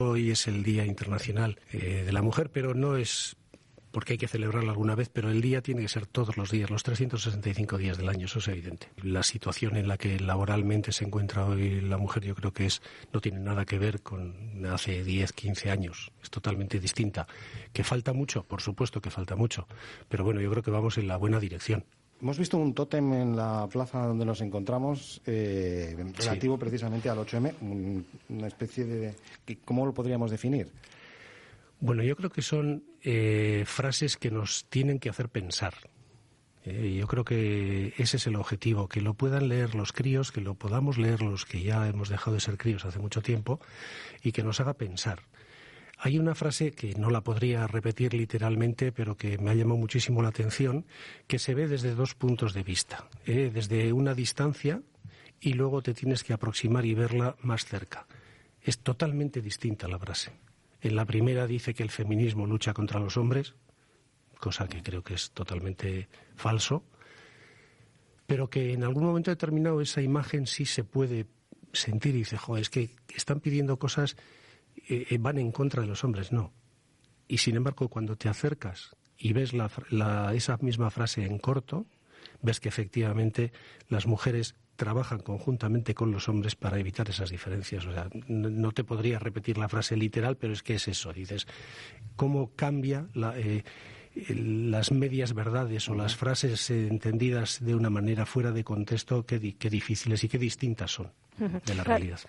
Hoy es el Día Internacional de la Mujer, pero no es porque hay que celebrarlo alguna vez, pero el día tiene que ser todos los días, los 365 días del año, eso es evidente. La situación en la que laboralmente se encuentra hoy la mujer, yo creo que no tiene nada que ver con hace 10, 15 años, es totalmente distinta. ¿Que falta mucho? Por supuesto que falta mucho, pero bueno, yo creo que vamos en la buena dirección. Hemos visto un tótem en la plaza donde nos encontramos relativo precisamente al 8M, una especie de... ¿Cómo lo podríamos definir? Bueno, yo creo que son frases que nos tienen que hacer pensar. Yo creo que ese es el objetivo, que lo puedan leer los críos, que lo podamos leer los que ya hemos dejado de ser críos hace mucho tiempo y que nos haga pensar. Hay una frase que no la podría repetir literalmente, pero que me ha llamado muchísimo la atención, que se ve desde dos puntos de vista. Desde una distancia y luego te tienes que aproximar y verla más cerca. Es totalmente distinta la frase. En la primera dice que el feminismo lucha contra los hombres, cosa que creo que es totalmente falso, pero que en algún momento determinado esa imagen sí se puede sentir y dice, joder, es que están pidiendo cosas, van en contra de los hombres, no. Y sin embargo, cuando te acercas y ves esa misma frase en corto, ves que efectivamente las mujeres trabajan conjuntamente con los hombres para evitar esas diferencias. O sea, no te podría repetir la frase literal, pero es que es eso. Dices, ¿cómo cambia las medias verdades o las frases entendidas de una manera fuera de contexto, qué difíciles y qué distintas son de la realidad?